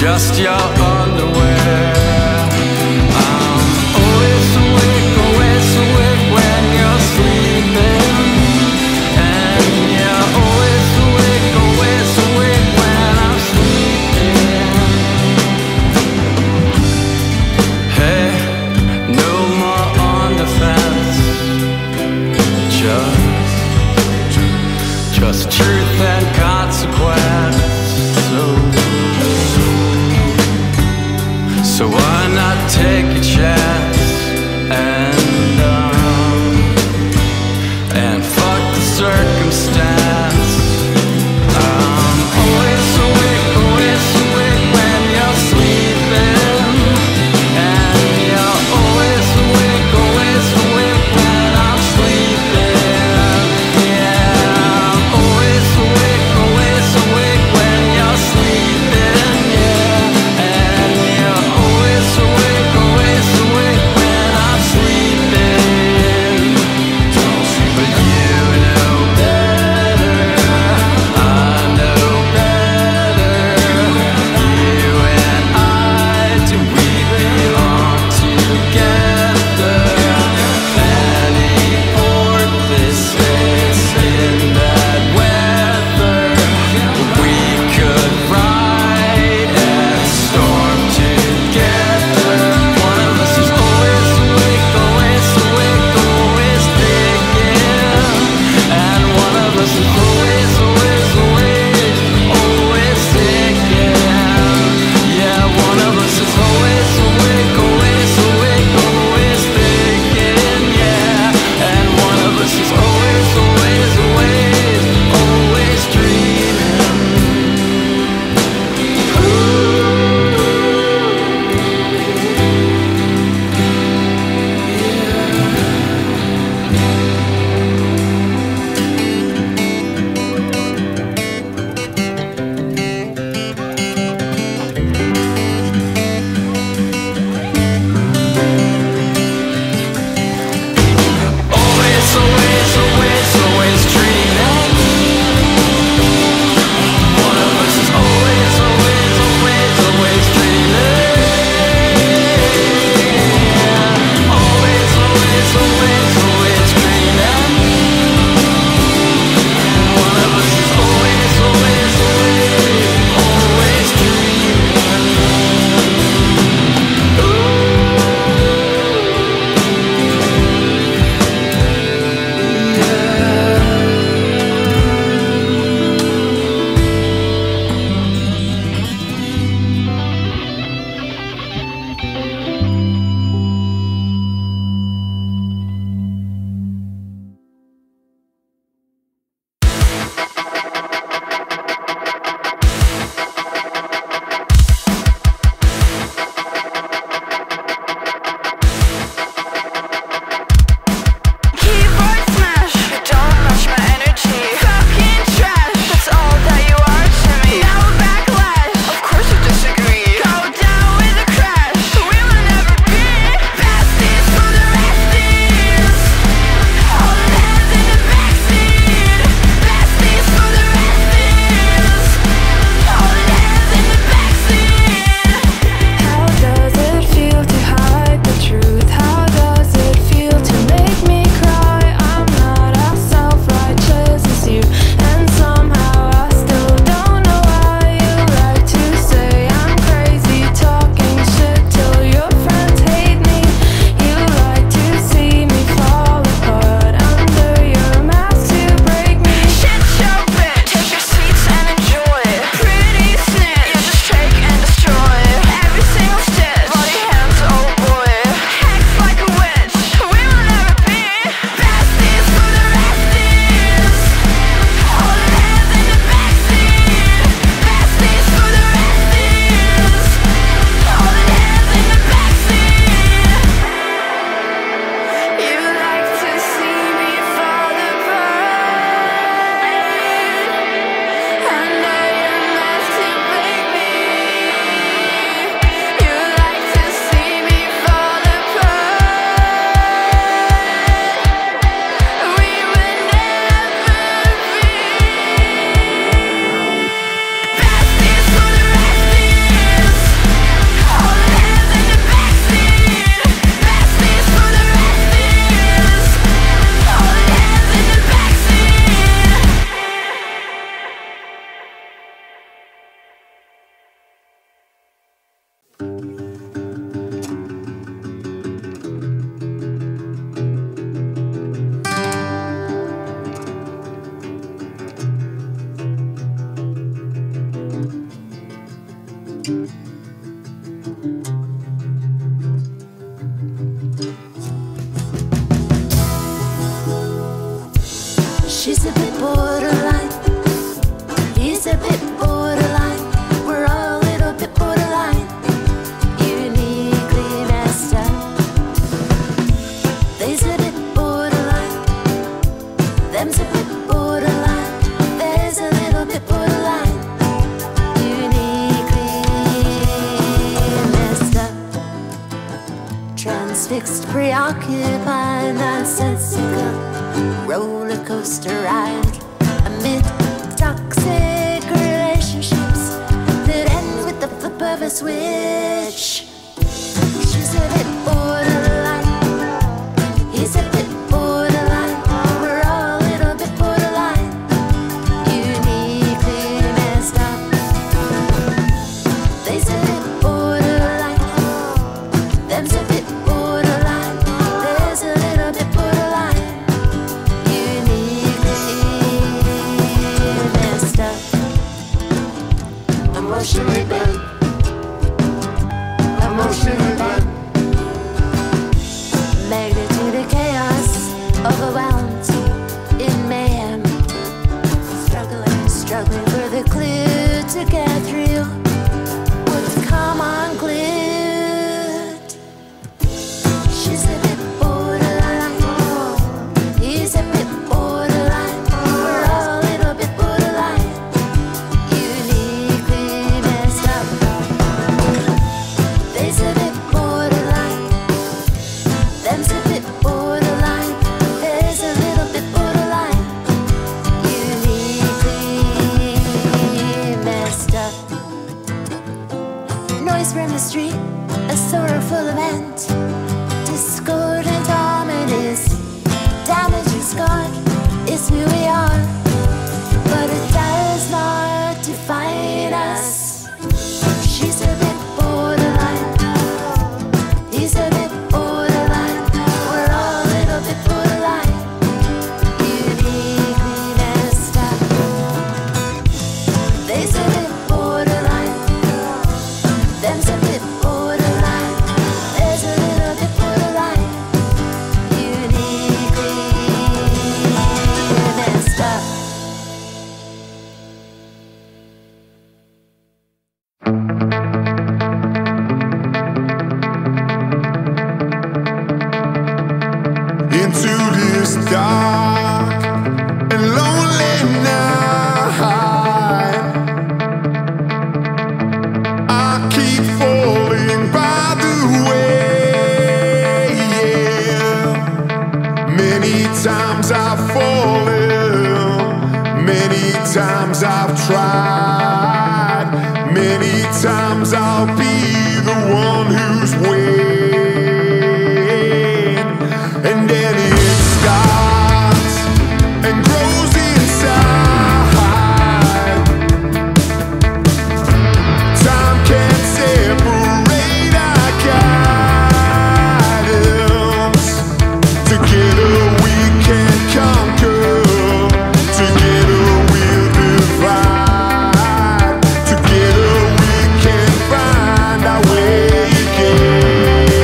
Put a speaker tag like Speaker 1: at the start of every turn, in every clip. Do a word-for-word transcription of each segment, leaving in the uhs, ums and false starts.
Speaker 1: just your underwear. I'm always awake, always awake when you're sleeping, and you're always awake, always awake when I'm sleeping. Hey, no more on the fence, just, just truth and consequence. So
Speaker 2: She's a bit borderline, he's a bit borderline, we're all a little bit borderline, uniquely messed up. They's a bit borderline, them's a bit borderline, there's a little bit borderline, uniquely messed up. Transfixed, preoccupied, nonsensical roller coaster ride amid toxic relationships that end with the flip of a switch. She's a bit borderline, he's a bit borderline, we're all a little bit borderline, uniquely messed up. They's a bit borderline, them's a bit borderline, there's a little bit borderline, emotionally bent, emotionally bent. Magnitude of chaos, overwhelmed in mayhem. Struggling, struggling for the clue to get through what's come unglued. She's a bit borderline, he's a bit borderline, we're all a little bit borderline, uniquely messed up. They's a bit borderline, them's a bit borderline, there's a little bit borderline, uniquely messed up. Noise from the street, a sorrowful event, discordant, ominous, damage is gone, is who we are, but it does not define us. She's a bit borderline, he's a bit borderline, we're all a little bit borderline, uniquely messed up. They's a bit borderline, them's a bit borderline, there's a little bit borderline, uniquely messed up.
Speaker 3: Into this dark and lonely night, I keep falling by the way. Yeah. Many times I've fallen, many times I've tried, many times I'll be the one who's waiting. And then it starts and grows inside. Time can't separate our guidance. Together we can conquer. Together we'll divide. Together we can find our way again.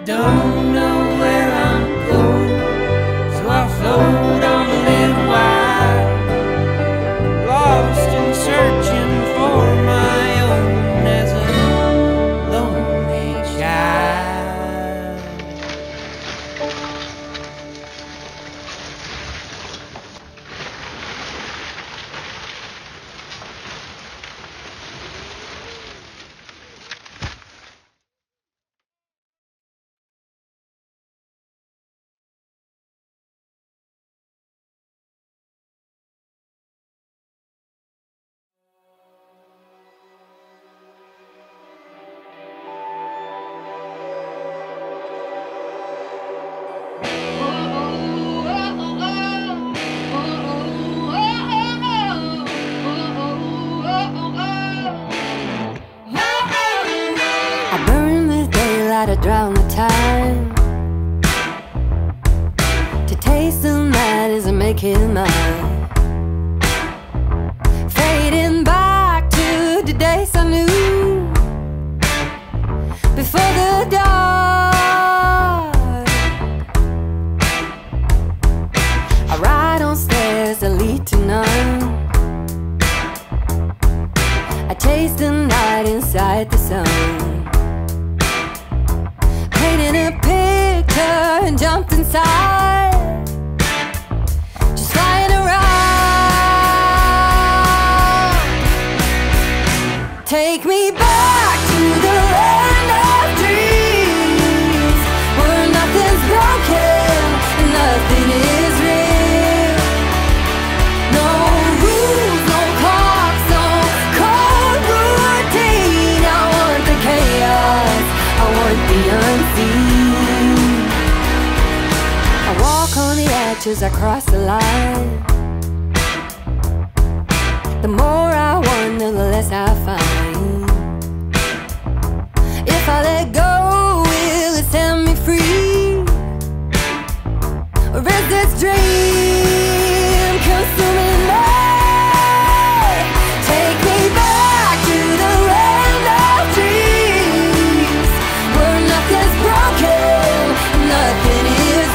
Speaker 4: don't know where I'm going, so I float on a little while, lost and searching for my own as a lonely child.
Speaker 2: I burn the daylight, I drown the time, to taste the night as I make it mine, fading back to the days I knew before the dawn. I ride on stairs that lead to none, I taste the night inside the sun, painted a picture and jumped inside, just flying around. Take me back to the land of dreams, where nothing's broken and nothing is real. No rules, no clocks, no cold routine. I want the chaos, I want the unseen. I walk on the edges, I cross the line. The more I wonder, the less I find. If I let go, will it set me free? Or is this dream consuming me? Take me back to the land of dreams, where nothing's broken, nothing is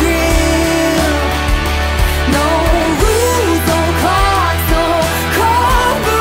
Speaker 2: real. No rules, no clocks, no cold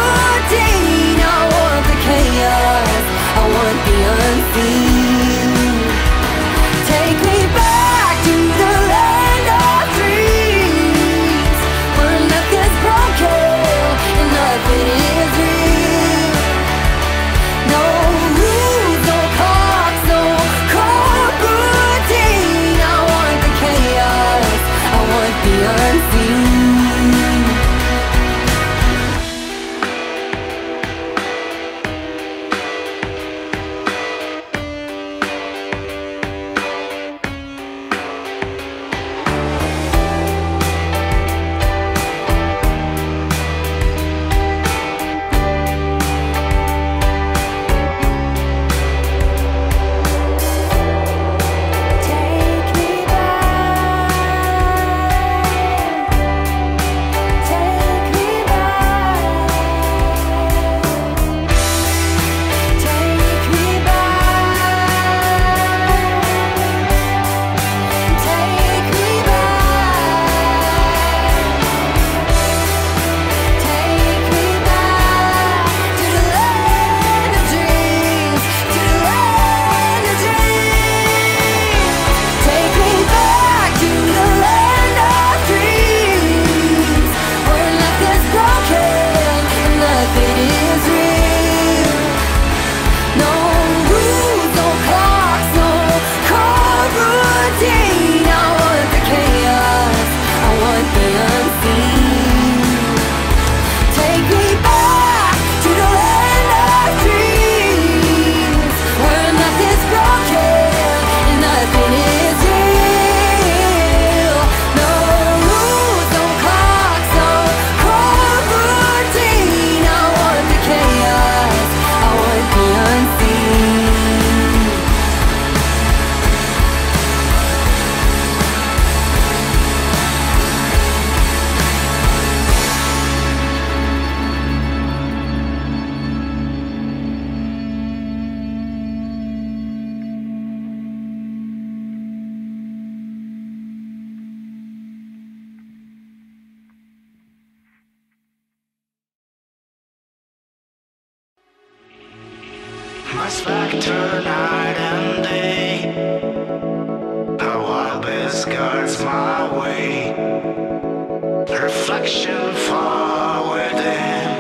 Speaker 5: My spectre night and day, a wild beast guards my way. Reflection far within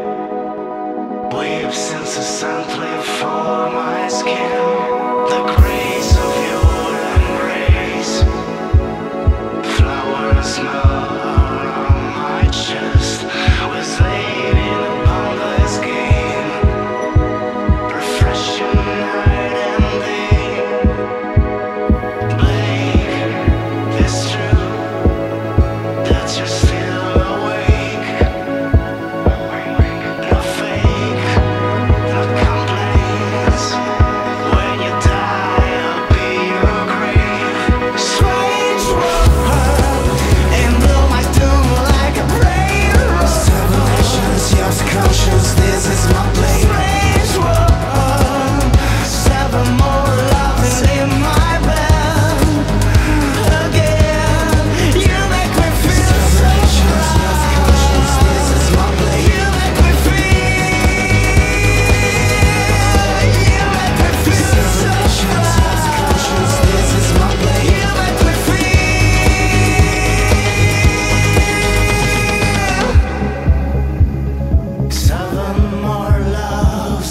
Speaker 5: weaves incessantly for my skin. The grace of your embrace, flowers smell around my chest. We're slaving upon this game, refreshing night and day. Blake, it's true that you're still awake. No fake, no complaints. When you die, I'll be your grave. Strange world, and blow my doom like a brain. Seven nations, your conscience, this is my blade. Strange world, seven more lovers in my bed. Again, you make me feel so proud. This is my blade. You make me feel, you make me feel so proud. This is my blade. You make me feel. Seven more loves,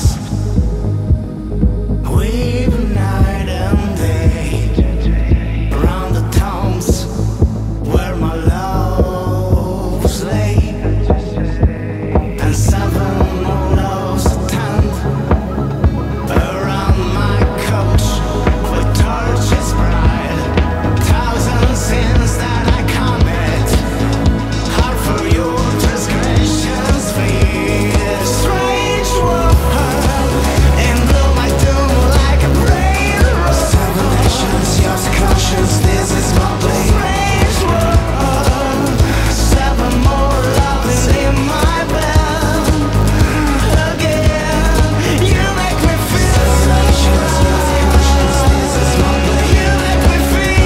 Speaker 5: we've night and day, around the towns where my loves lay, and seven more loves attend around my couch with torches bright. Thousand sins that I commit, hard for your transgressions feed. Strange world, and blow my doom like a brain. Seven nations, your conscience, this is my blade. Strange world, seven more lovers in my bed. Again, you make me feel so proud. This is my blade. You make me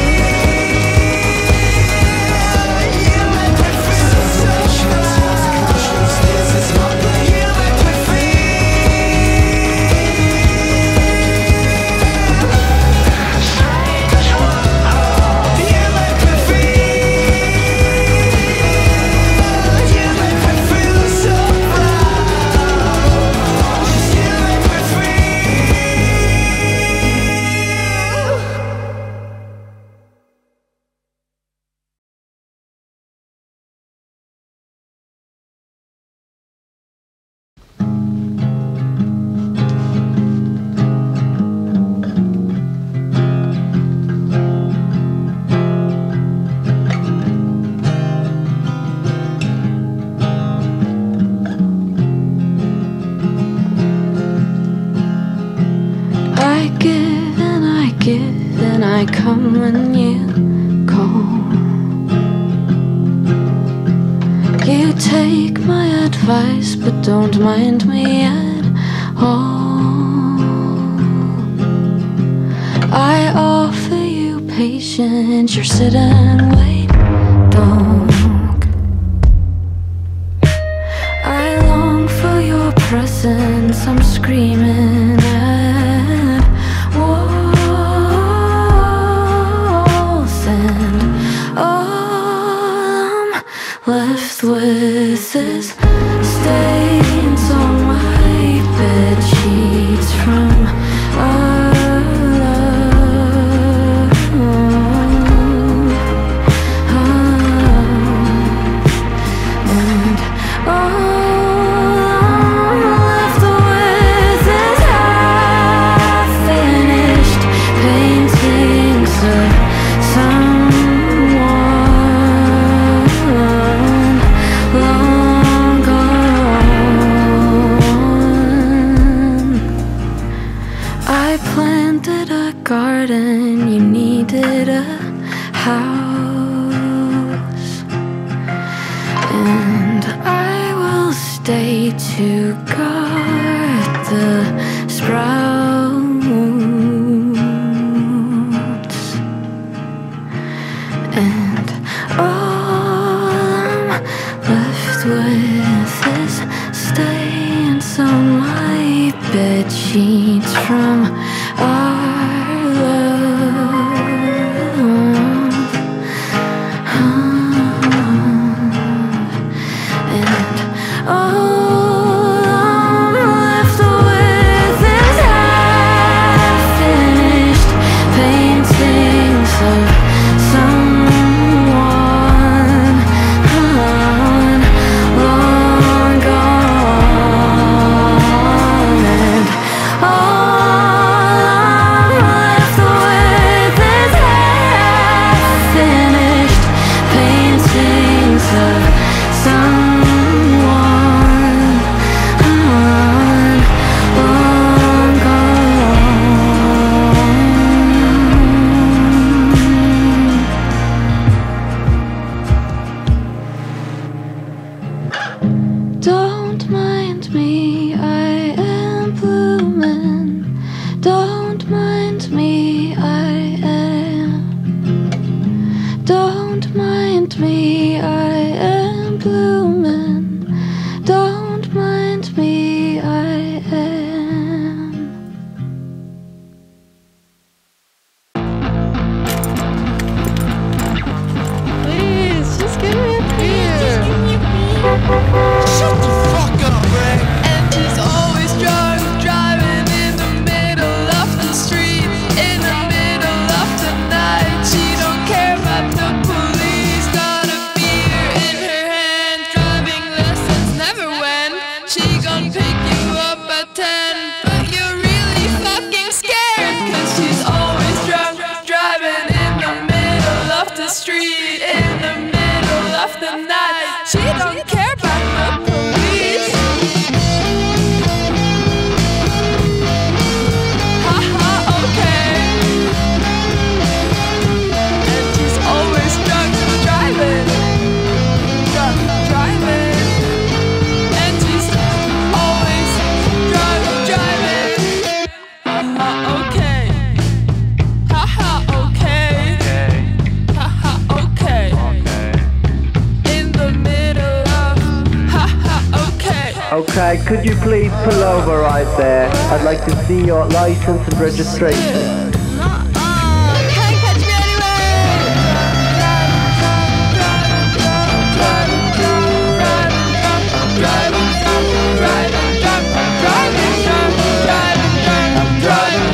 Speaker 5: feel, you make me feel so proud. This is my blade. You make me
Speaker 6: I give and I give and I come when you call. You take my advice but don't mind me at all. I offer you patience, you're sit and wait, dog. I long for your presence, I'm screaming at walls, and all I'm left with is stains on my bed sheets from our love. And all I'm left with is half-finished paintings of someone long gone. I planted a garden, you needed a house, and I will stay to guard the sprouts. And all I'm left with is stains on my bed sheets from our love. And all I'm left with is half-finished paintings of someone long gone. And all I'm left with is half-finished paintings of someone long gone. Don't mind me, I am blooming. Don't mind me, I am. Don't mind me, I am blooming. Don't mind me, I am. Please, just give me a beer.
Speaker 5: Shut the fuck up, Ray.
Speaker 7: And she's always drunk, driving in the middle of the street, in the middle of the night. She don't care about the police, got a beer in her hand. Driving lessons never went. She gon' pick you up at ten, but you're really fucking scared, 'cause she's always drunk, driving in the middle of the street, in the middle of the night. She don't care about the police. Haha, okay. And she's always drunk, driving, drunk, driving. And she's always drunk, driving. Haha, okay. Haha, okay. Haha, okay. In the middle of haha, okay.
Speaker 8: Okay, could you please pull over right there? I'd like to see your license and registration.
Speaker 7: Can't catch me anywhere. Driving, driving, driving, driving, driving, driving, driving, driving, driving, driving, driving,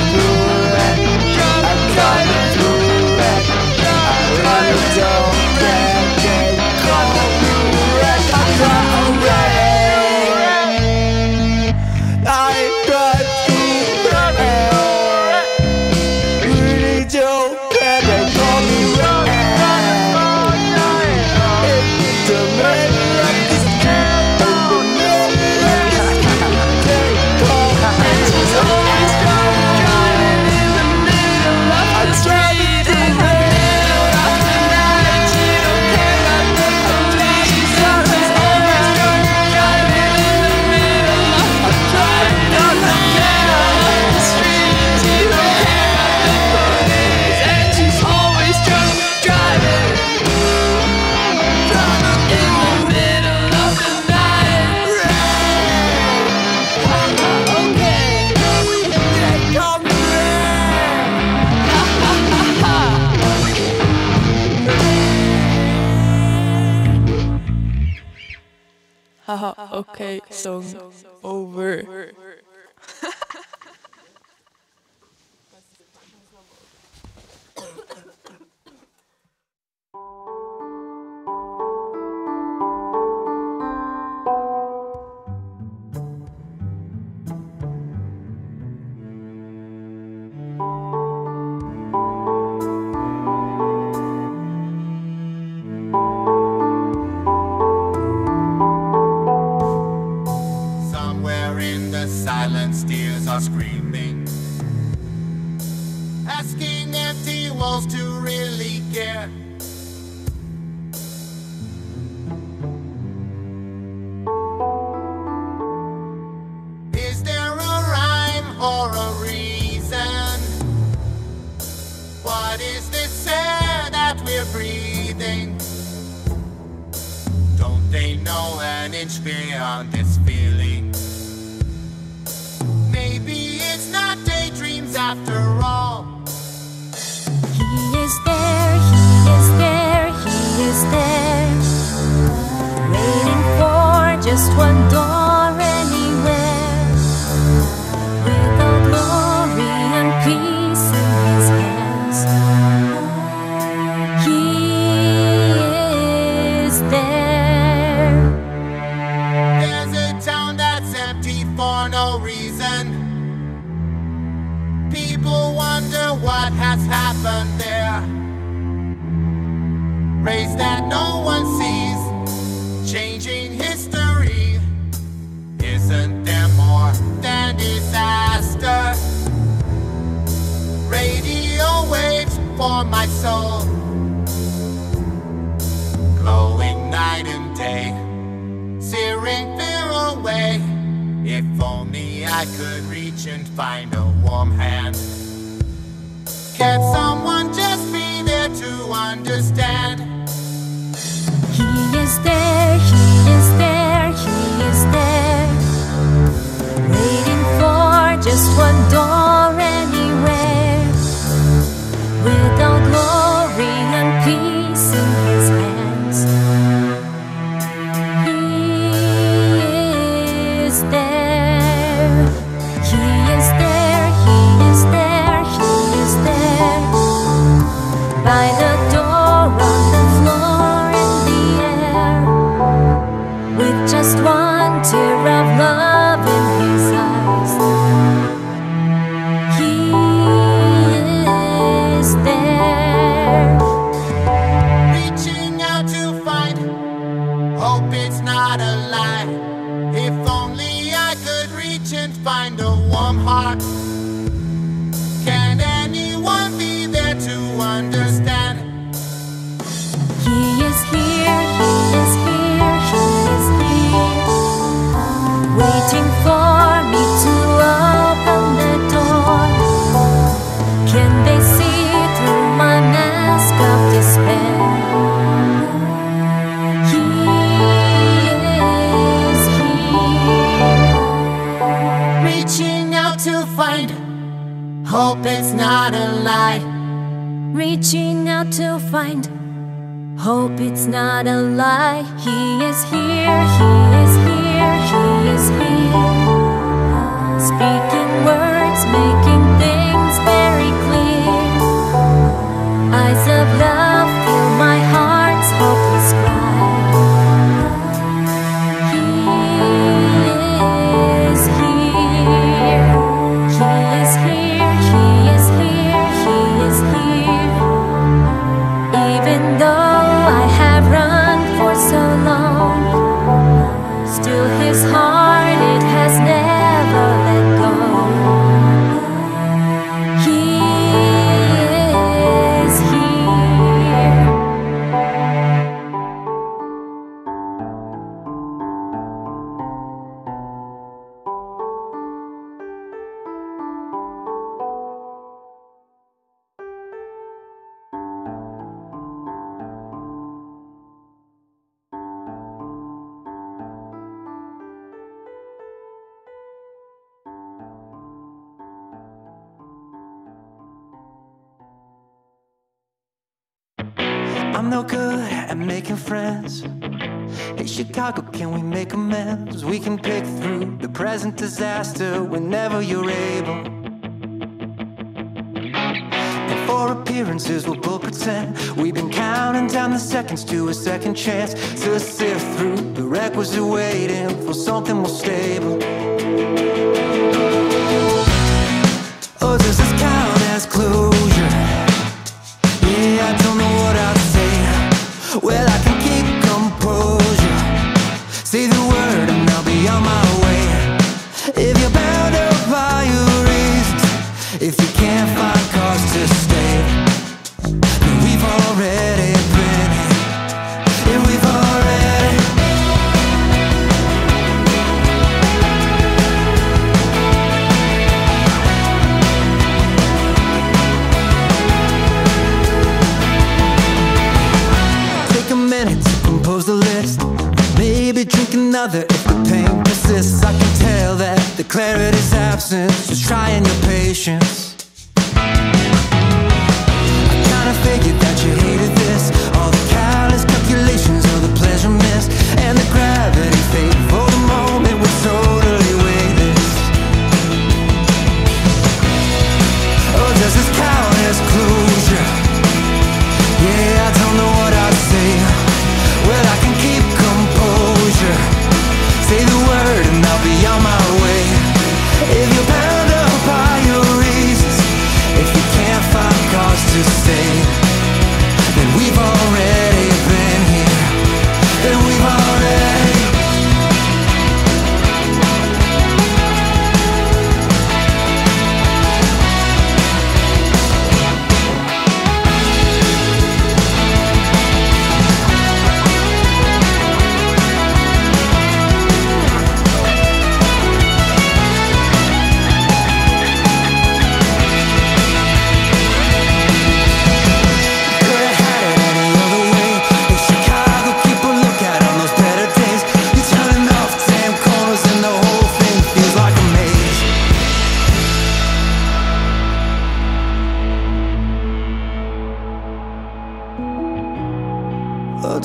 Speaker 7: Haha, okay, song over.
Speaker 5: Somewhere in the silence, tears are screaming, asking empty walls to really care. Is there a rhyme or a reason? What is this air that we're breathing? Don't they know an inch beyond this feeling? Maybe it's not taking
Speaker 9: wonder what has happened there. Rays that no one sees, changing history. Isn't there more than disaster? Radio waves for my soul, glowing night and day, searing fear away. If only I could reach and find a warm hand. Can someone just be there to understand?
Speaker 2: He is there, he is there, he is there, waiting for just one door anywhere, with all glory and peace in his hands. He is there, he is there, he is there, he is there, by the door, on the floor, in the air, with just one tear of love in his eyes. He is there,
Speaker 9: Reaching out to find hope, it's not a lie. If only I could reach and find a warm heart. Can anyone be there to understand?
Speaker 2: he is here, he is here, he is here, waiting for me to open the door. Can they see through my mask of despair? He is here,
Speaker 9: Reaching out to find hope, it's not a lie.
Speaker 2: reaching out to find hope, it's not a lie. He is here, he is here, he is here, speaking words, making things very clear. Eyes of love fill my heart's hopeless cry. He is here, he is here, he is here, he is here. Even though I have run for so long, still his heart, it has never let go. He is here.
Speaker 10: I'm no good at making friends. Hey Chicago, can we make amends? We can pick through the present disaster whenever you're able. And for appearances we'll both pretend we've been counting down the seconds to a second chance to sift through the requisite waiting for something more stable. Oh, does this count as closure? Yeah, I don't know what I'd say. Well, I can keep composure. Say the word and I'll be on my way. If you're bound up by your reasons, if you can't find cause to stay, then we've already been here. Yeah, we've already. Take a minute to compose the list. Maybe drink another if the pain persists. I can tell that the clarity's absent. Just trying your patience. I kinda figured that you hated this. All the careless calculations of the pleasure missed, and the gravity fade for the moment would totally weigh this. Oh, does this count as closure? Yeah, I don't know what I'd say. Well, I can keep composure. Say the word and I'll be on my way. If you're bound up by your reasons, if you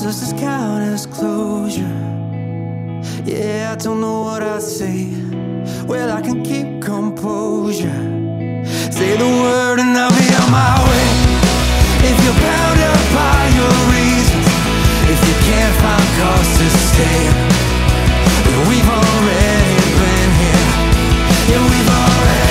Speaker 10: does this count as closure? Yeah, I don't know what I'd say. Well, I can keep composure. Say the word and I'll be on my way. If you're bound up by your reasons, if you can't find cause to stay, well, we've already been here. Yeah, we've already.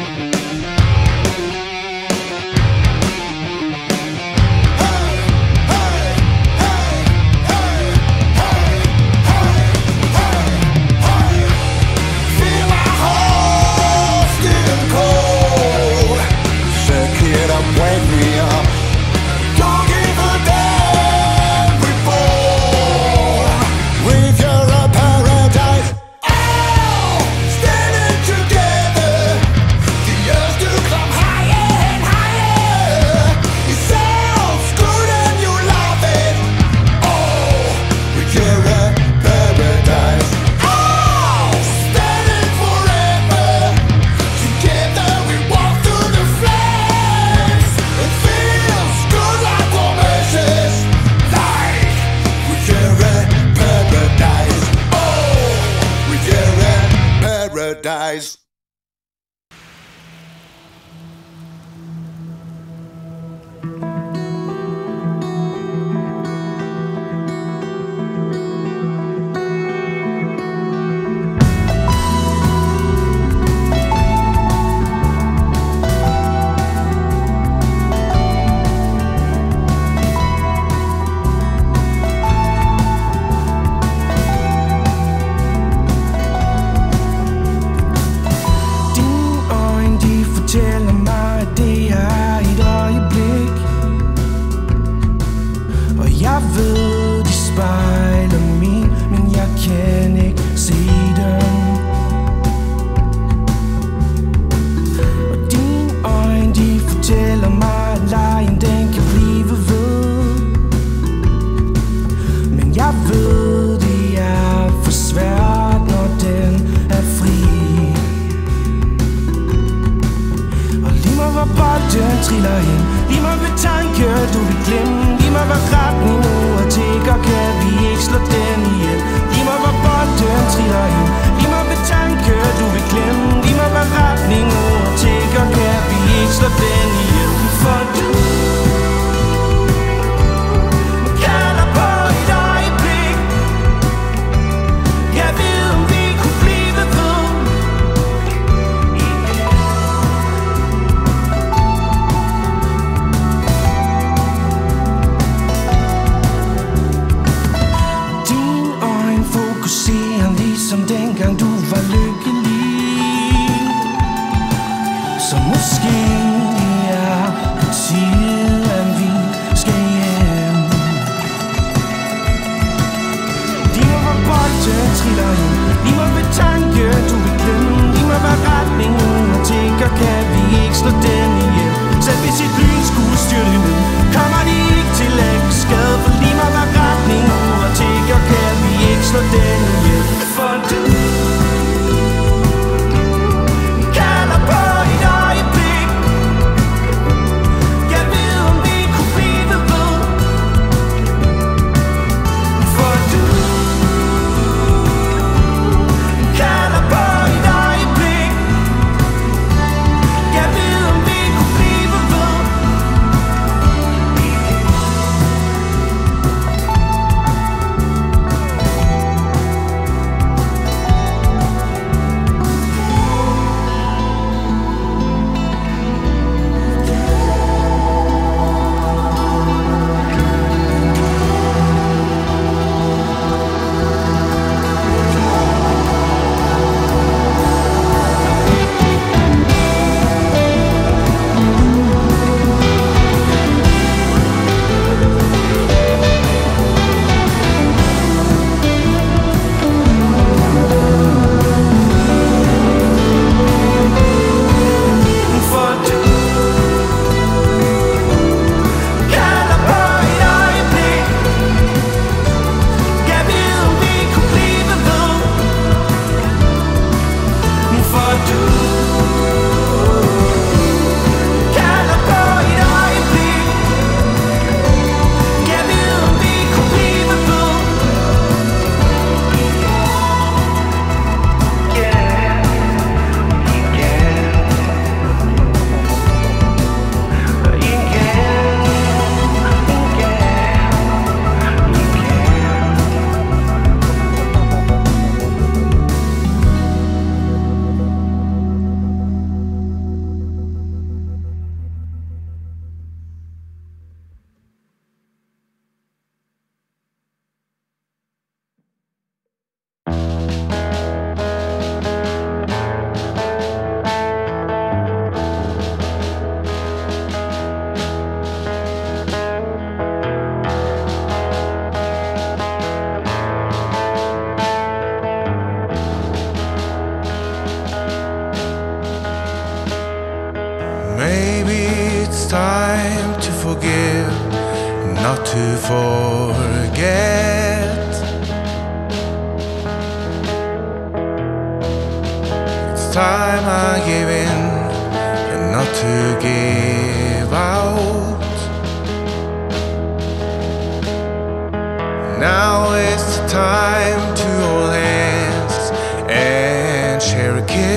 Speaker 3: Hey! paradise.
Speaker 10: Fortæller mig, at det er et øjeblik, og jeg ved, de spejler min, men jeg kan ikke se dem. Og dine øjne, de fortæller mig, at lejen den kan blive ved, men jeg ved, det er for svært, når den er fri. Hvor bolden triller hen, lige mig ved tanke, du vil glemme. Lige mig hvad retning ordet tigger, kan vi ikke slå den ihjel. Lige mig hvor bolden triller hen, lige mig ved tanke, du vil glemme. Lige mig hvad retning ordet tigger, kan vi ikke slå den ihjel. For du kalder på et øjeblik, jeg ved om vi kunne blive ved. Fokuserer ligesom dengang du var lykkelig. Så måske det er på tide, at vi skal hjem. Lige mig hvor bolden triller hen, lige mig ved tanke, du vil glemme. Lige mig hvad retning og tigger, kan vi ikke slå den ihjel. Selv hvis et lyn skulle styrte ned, kommer de ikke til at skade. For lige mig hvad retning og tigger, kan vi ikke slå den ihjel. For du kalder på et øjeblik, jeg ved om vi kunne blive ved. For du kalder på et øjeblik, jeg ved om vi kunne blive ved.
Speaker 11: not to forget. It's time I give in and not to give out. Now is the time to hold hands and share a kiss.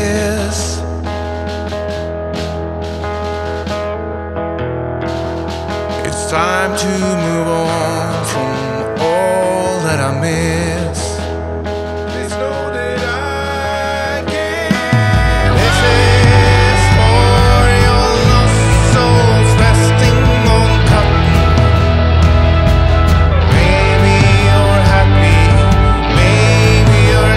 Speaker 11: time to move on from all that I miss. Please know that I care. This is for your lost souls resting on cotton. Maybe you're happy, maybe you're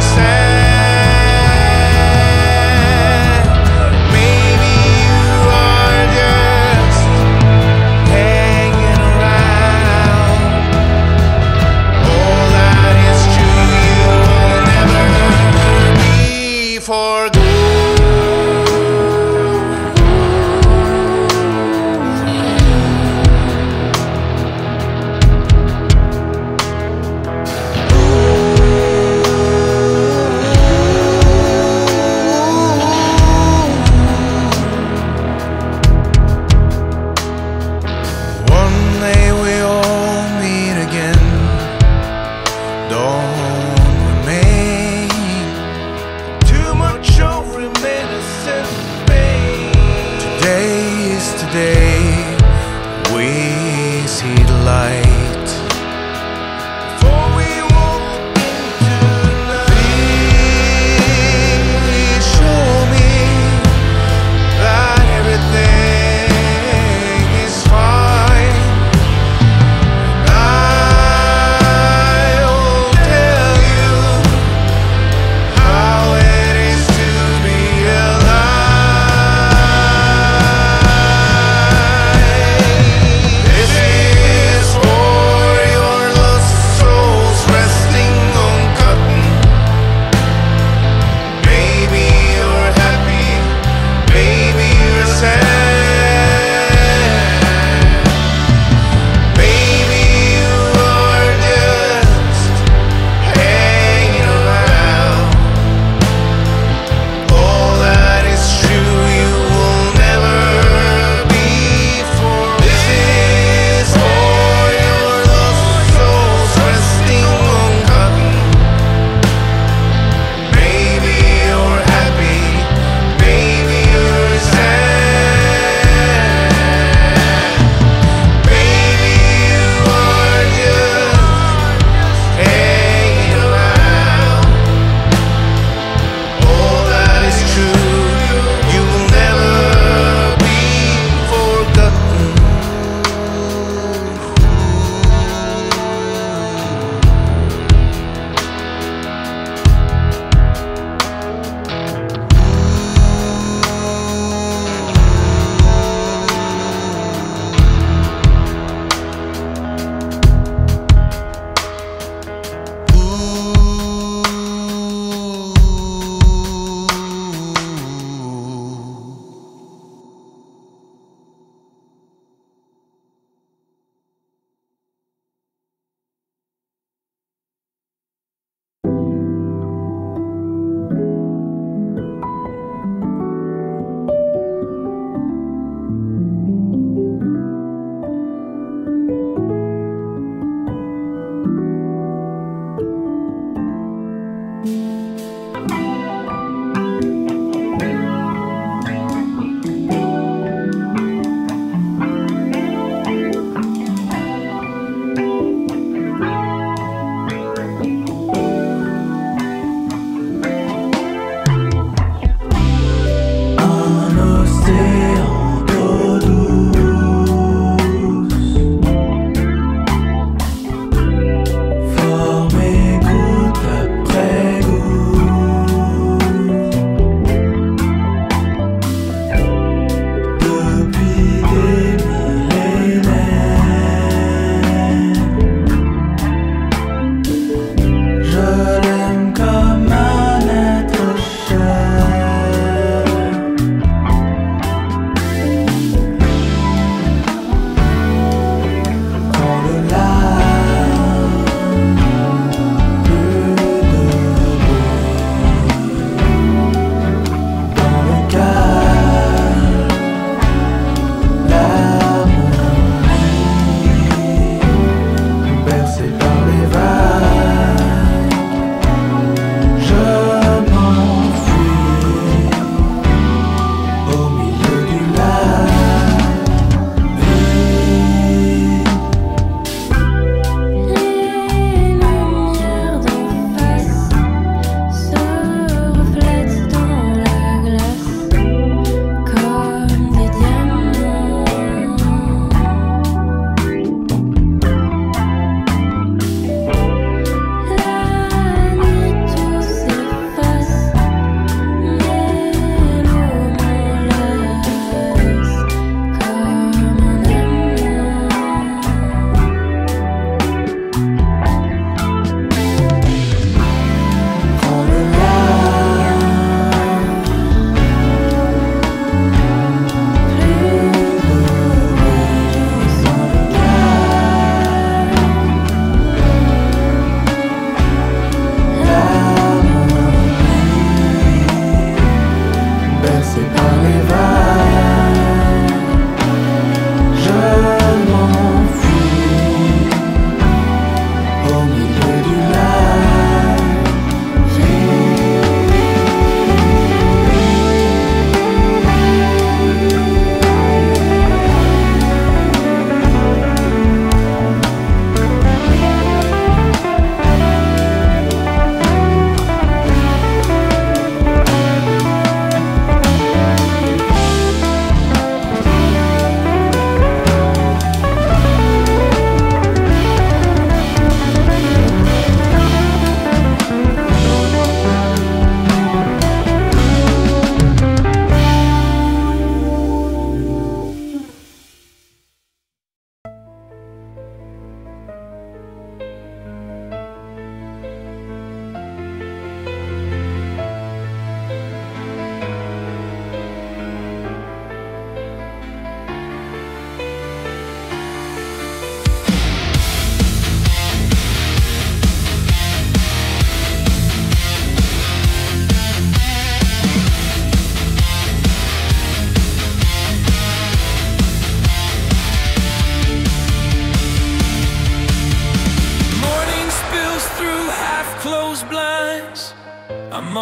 Speaker 11: sad. Maybe you are just hanging around. All that is true, you will never be forgotten. One day we all meet again. Don't remain too much away.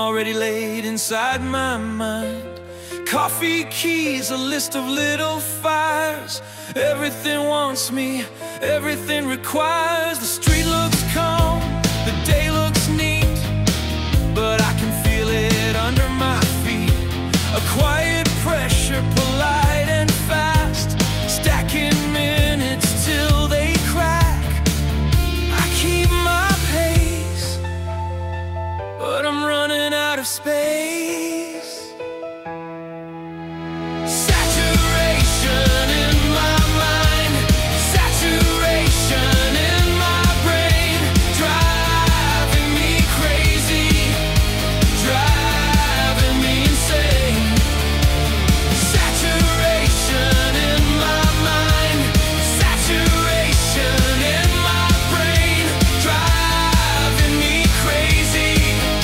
Speaker 12: already laid inside my mind. Coffee keys, a list of little fires. Everything wants me, everything requires. The street looks calm, the day looks neat, but I can feel it under my feet. A quiet pressure, polite and fast, stacking minutes till they crack. I keep my pace, but I'm running out of space. Saturation in my mind, saturation in my brain, driving me crazy, driving me insane. Saturation in my mind, saturation in my brain, driving me crazy,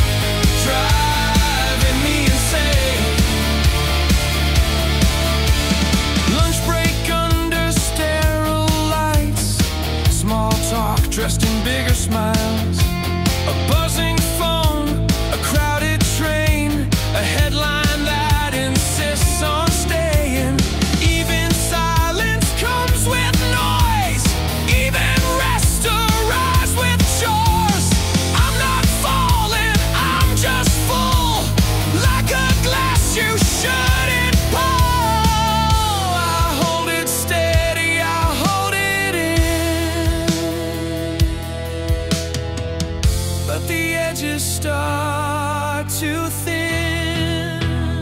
Speaker 12: driving me insane. Lunch break under sterile lights, small talk dressed in bigger smiles. A buzzing phone, a crowded train, a headline that insists on staying. Even silence comes with noise, even rest arrives with chores. I'm not falling, I'm just full, like a glass you shouldn't pour. I hold it steady, I hold it in, but the edges start to thin.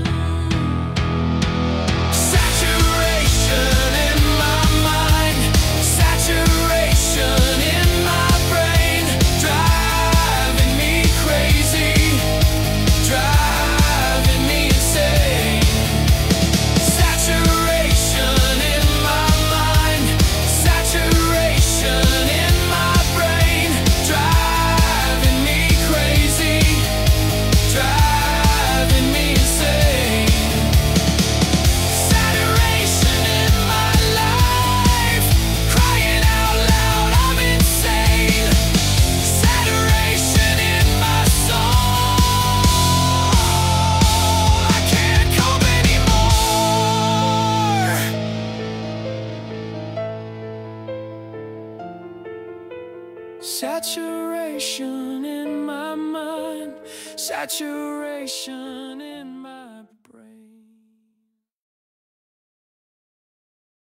Speaker 12: Saturation in my mind, saturation in my brain, driving me crazy, driving me insane. Saturation in my mind, saturation in my brain, driving me crazy, driving me insane. Saturation in my life, crying out loud, I'm insane. Saturation in my soul, I can't cope anymore. Saturation in my mind, saturation